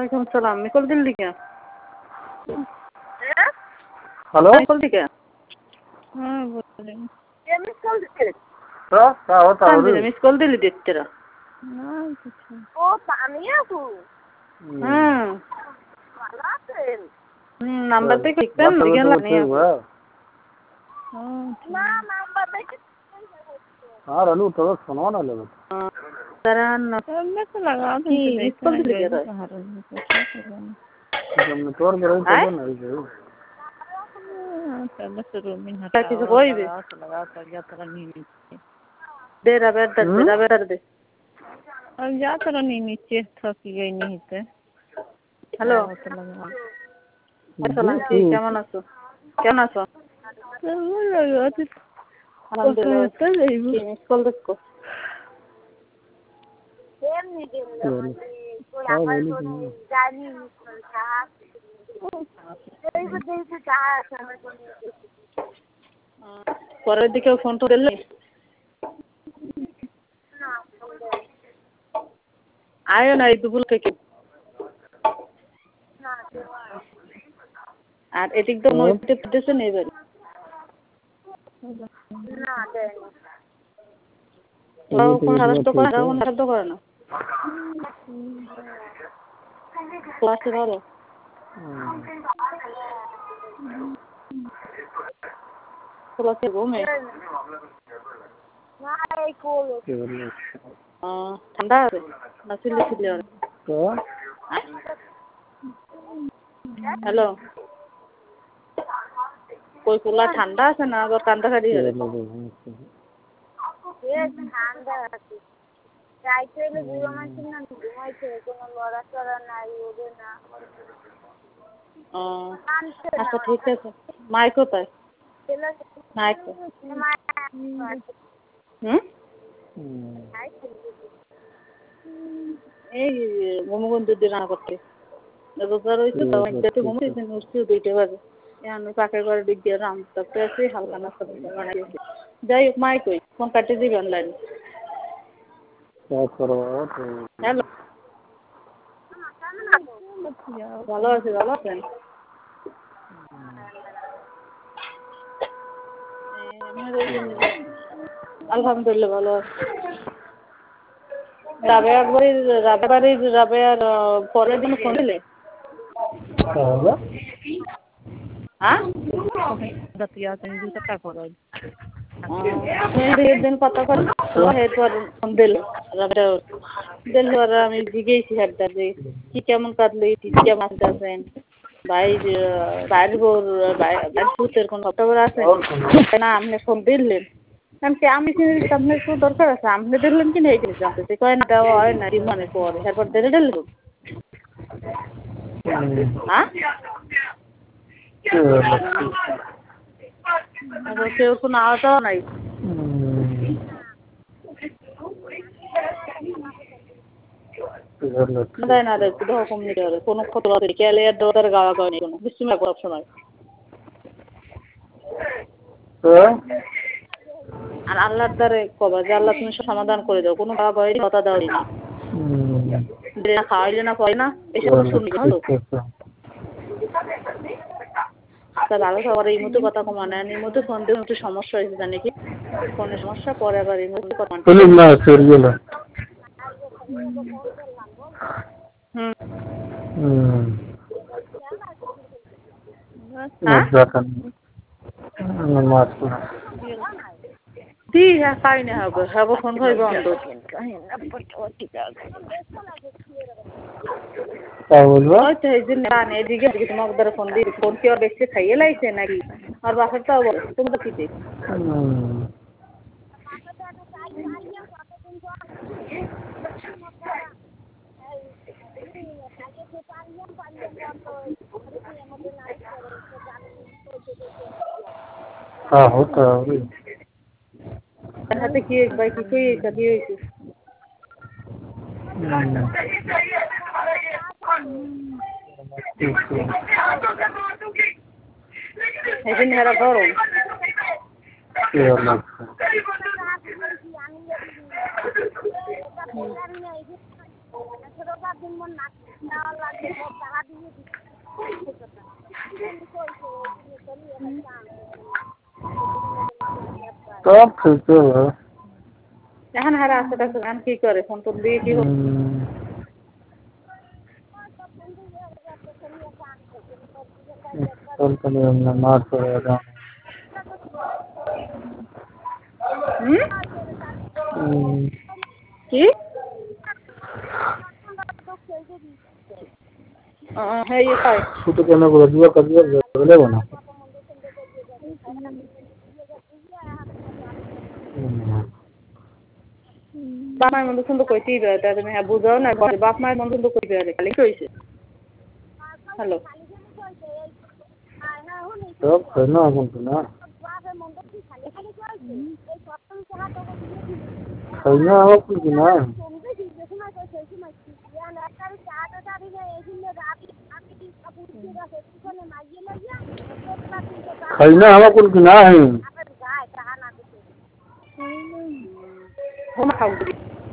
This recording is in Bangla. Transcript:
ওয়ালাইকুম সালাম। মিকল দিল্লি क्या? हेलो मिकल दी क्या? हाँ बोल ये मिस कॉल दिखे तो क्या होता है रही? मिस कॉल दिल्ली देख तेरा। ओ तानिया तू वाला से नंबर देख कितना दिखे लगनी है। ना नंबर देख हाँ रलू तो सुनो ना ले तेरा मैं तो लगा कि मिस कॉल दिल्ली क्या है? जब मैं तोड़ के रही तो नहीं गई पहले से रूमिंग हटा किसी कोई भी लगा कर या तरह नहीं दे रहा दे और या तरह नहीं नीचे थक गई नहीं थे। हेलो আসসালাম কি কেমন আছো? কেমন আছো? আলহামদুলিল্লাহ। মিস কল দেখো এমনি দিন ওই আমার কোন জানি মিস কল সাহা এই বলতে চাহা আমার কোন পরের দিকে ফোন তো দিলে না আয়ো না এই দুপুর থেকে না আর এদিক তো নইতে পড়তেছে নেই বাড়ি না দেন তো কোন শব্দ করে না ক্লাসে ভালো ক্লাসে ঘুমে না এই কোলো ঠান্ডা আছে না সিলে সিলে তো হ্যালো कोई कुला ठंडा আছে না আবার কান্দা কাটি করে ঠান্ডা আছে রাইতে এলে বুড়ো মানুষ না ঘুমাইছে কোনো লড়াচড়া নাই ওদের না আচ্ছা ঠিক আছে মাই কোথায় মাই এই মোমগঞ্জের দিয়ে রান্না করতে রোজা রয়েছে তো একটু ঘুমিয়েছে উঠছে 2টা বাজে এখন পাকের ঘরে দিক দিয়ে রাম করতে আসি হালকা নাস্তা বানাইছি যাই হোক মাই কই ফোন কাটে দিবি অনলাইন হ্যালো ভালো আছে ভালো আছেন আলহামদুলিল্লাহ ভালো আছে রাবেয়ার পরের দিন ফোন দিলে दिन पता कर ফোন দিল আমি জিজ্ঞেসি হারদার যে কি কেমন কাটলো কেমন আছেন বাইরের ভূতের কোন খবর আছে না আপনি ফোন দিলেন আমি আপনার একটু দরকার আছে আপনি দিলেন কি না এই জিনিস জানতে কয় না দেওয়া হয় না মানে পরে তারপর দিলে দিল হ্যাঁ কেউ কোনো আওয়াজও নাই না রে হুকুম নিতে হবে কোনো ক্ষতি কেলে দোকানের গাওয়া গাওয়া নেই কোনো বিসমিল্লাহ করার সময় আর আল্লাহর দ্বারে কবা যে আল্লাহ তুমি সমাধান করে দাও কোনো গাওয়া গাওয়াই কথা দাও নি না খাওয়াইলে না পড়ে না এসব শুনি ভালো ভালো সবার এই মতো কথা কমা নেন এই মতো ফোন দিয়ে একটু সমস্যা হয়েছে জানি কি ফোনের সমস্যা পরে আবার এই মতো কথা দি হ্যাঁ পাই না হবে হব ফোন হয়ে বন্ধ এদিকে তোমাকে ধরে ফোন দিয়ে ফোন কি আর দেখতে খাইয়ে লাইছে নাকি আর বাসারটাও বলো তুমি তো কি होता है হাতে কি ভাই কি হয়েছে এখন মেরা গরম सब ठीक है এখন হারা আছে তা এখন কি করে ফোন তো দিয়ে কি হবে कल कल नमाज पढ़ेगा কি হ্যাঁ ये পাই শুধু কেন করে দুয়া কাজিয়া বলে না বাপ মায়ের মধ্যে সুন্দর কইতেই দেয় তা তুমি হ্যাঁ বুঝাও না বাপ মায়ের মধ্যে সুন্দর কইতে দেয় খালি কইছে হ্যালো सब करना अपन ना खाना अपन की ना खाना अपन की ना है हम खाऊ